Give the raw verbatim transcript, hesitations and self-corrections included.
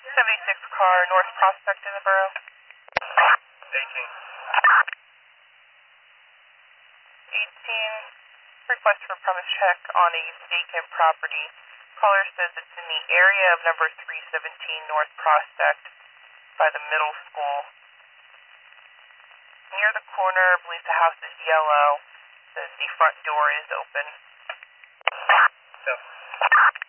seventy-six car, North Prospect in the borough. eighteen. eighteen, request for premise check on a vacant property. Caller says it's in the area of number three seventeen North Prospect by the middle school. Near the corner, I believe the house is yellow. Says the front door is open. Yep.